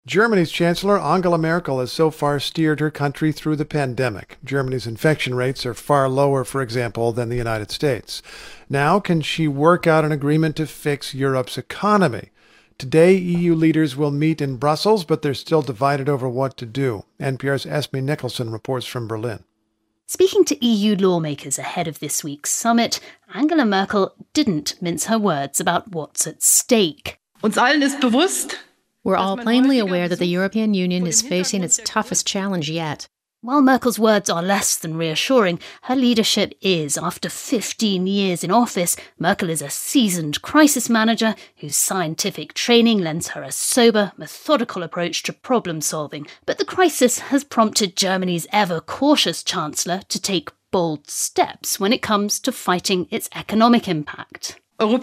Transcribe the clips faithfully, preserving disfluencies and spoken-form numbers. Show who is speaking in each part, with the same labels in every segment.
Speaker 1: Germany's Chancellor Angela Merkel has so far steered her country through the pandemic. Germany's infection rates are far lower, for example, than the United States. Now, can she work out an agreement to fix Europe's economy? Today, E U leaders will meet in Brussels, but they're still divided over what to do. N P R's Esme Nicholson reports from Berlin.
Speaker 2: Speaking to E U lawmakers ahead of this week's summit, Angela Merkel didn't mince her words about what's at stake.
Speaker 3: Uns allen ist bewusst.
Speaker 4: We're all plainly aware that the European Union is facing its toughest challenge yet.
Speaker 2: While Merkel's words are less than reassuring, her leadership is. After fifteen years in office, Merkel is a seasoned crisis manager whose scientific training lends her a sober, methodical approach to problem solving. But the crisis has prompted Germany's ever-cautious chancellor to take bold steps when it comes to fighting its economic impact.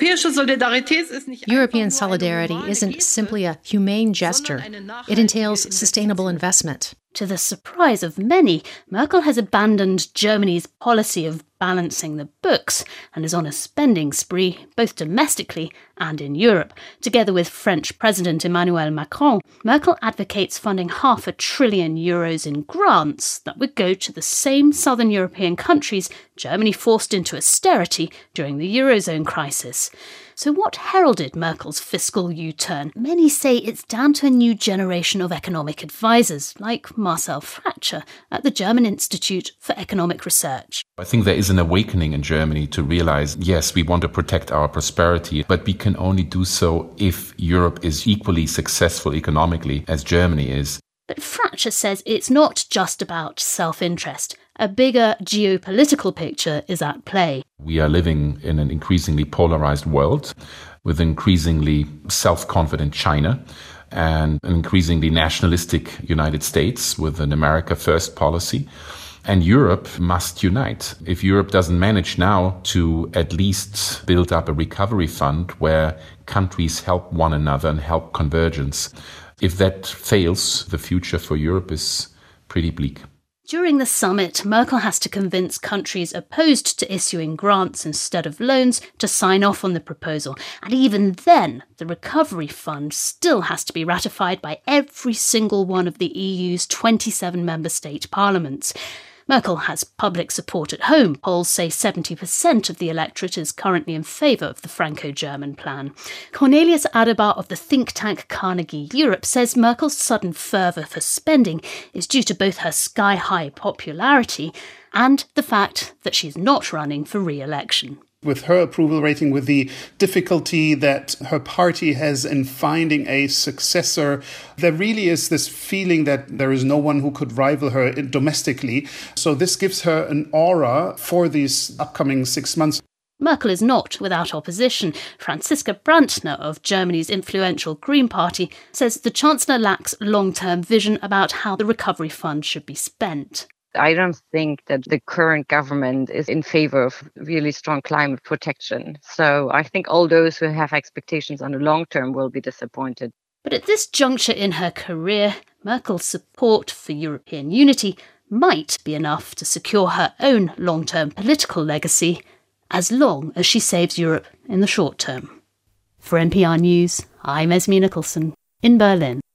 Speaker 4: European solidarity isn't simply a humane gesture. It entails sustainable investment.
Speaker 2: To the surprise of many, Merkel has abandoned Germany's policy of balancing the books and is on a spending spree, both domestically and in Europe. Together with French President Emmanuel Macron, Merkel advocates funding half a trillion euros in grants that would go to the same southern European countries Germany forced into austerity during the Eurozone crisis. So what heralded Merkel's fiscal U-turn? Many say it's down to a new generation of economic advisors, like Marcel Fratscher at the German Institute for Economic Research.
Speaker 5: I think there is an awakening in Germany to realize, yes, we want to protect our prosperity, but we can only do so if Europe is equally successful economically as Germany is.
Speaker 2: But Fratscher says it's not just about self-interest. A bigger geopolitical picture is at play.
Speaker 5: We are living in an increasingly polarized world with increasingly self-confident China and an increasingly nationalistic United States with an America First policy. And Europe must unite. If Europe doesn't manage now to at least build up a recovery fund where countries help one another and help convergence, if that fails, the future for Europe is pretty bleak.
Speaker 2: During the summit, Merkel has to convince countries opposed to issuing grants instead of loans to sign off on the proposal. And even then, the recovery fund still has to be ratified by every single one of the E U's twenty-seven member state parliaments. Merkel has public support at home. Polls say seventy percent of the electorate is currently in favour of the Franco-German plan. Cornelius Adebar of the think tank Carnegie Europe says Merkel's sudden fervour for spending is due to both her sky-high popularity and the fact that she's not running for re-election.
Speaker 6: With her approval rating, with the difficulty that her party has in finding a successor, there really is this feeling that there is no one who could rival her domestically. So this gives her an aura for these upcoming six months.
Speaker 2: Merkel is not without opposition. Franziska Brandner of Germany's influential Green Party says the Chancellor lacks long-term vision about how the recovery fund should be spent.
Speaker 7: I don't think that the current government is in favor of really strong climate protection. So I think all those who have expectations on the long term will be disappointed.
Speaker 2: But at this juncture in her career, Merkel's support for European unity might be enough to secure her own long-term political legacy, as long as she saves Europe in the short term. For N P R News, I'm Esme Nicholson in Berlin.